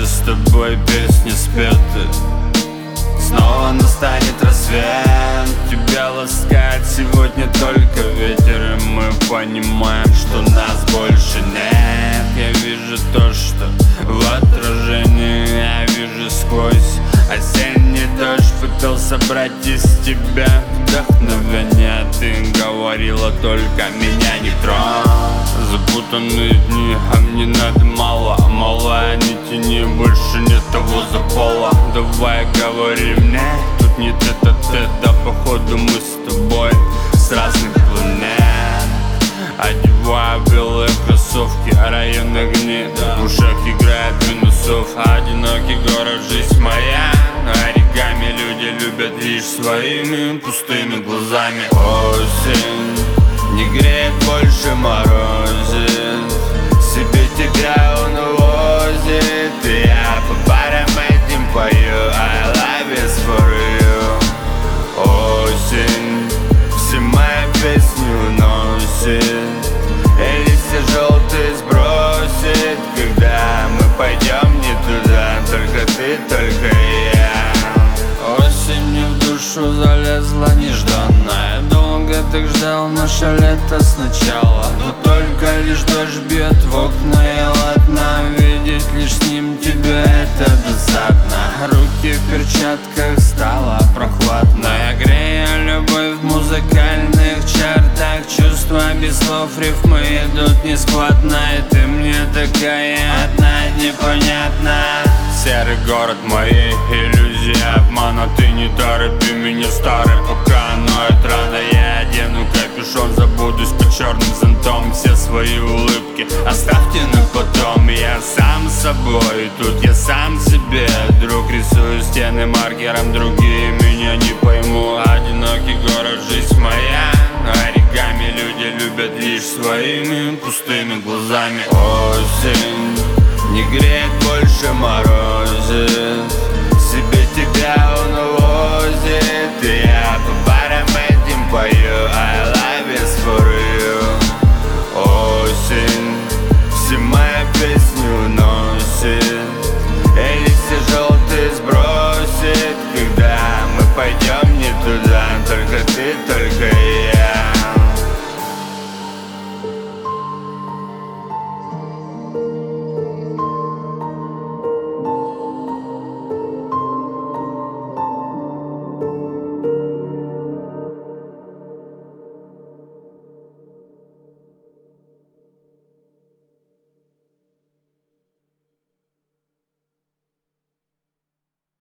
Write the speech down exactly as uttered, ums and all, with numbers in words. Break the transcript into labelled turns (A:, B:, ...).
A: наши с тобой песни спеты. Снова настанет рассвет, тебя ласкает сегодня только ветер, и мы понимаем, что нас больше нет. Я вижу то, что в отражении, я вижу сквозь осенний дождь. Пытался брать из тебя вдохновение, ты говорила только меня не трогай. Запутанные дни, а мне надо мало, малая, не тяни, больше нет того запола. Давай говори мне, тут не тет-а-тет, да походу мы с тобой с разных планет. Одеваю белые кроссовки, а район огни, в ушах играет минусов. Одинокий город, жизнь моя, оригами люди любят лишь своими пустыми глазами. Осень не греет, больше морозит, себе тебя он увозит, и я по парам этим пою I love you for you. Осень все мои песни уносит, и листья желтые сбросит. Когда мы пойдем не туда, только ты, только я. Осенью в душу залезла нежданная, долго так ждал наше лето сначала, но только лишь дождь бьет в окна, и ладно, видеть лишь с ним тебя это досадно. Руки в перчатках стало прохладно, я грею любовь в музыкальных чартах. Чувства без слов, рифмы идут нескладно, и ты мне такая одна непонятна. Серый город моей иллюзии, обмана, ты не торопи меня, старый, пока ноет рано. Я одену капюшон, забудусь под черным зонтом, все свои улыбки оставьте на потом. Я сам с собой, тут я сам себе друг, рисую стены маркером, другие меня не поймут. Одинокий город, жизнь моя, оригами люди любят лишь своими пустыми глазами. Осень не греет, больше морозит, себе тебя он увозит, и я по барам этим пою I love you for you. Осень все мои песни уносит, и листья желтые сбросит. Когда мы пойдем не туда, только ты, только я.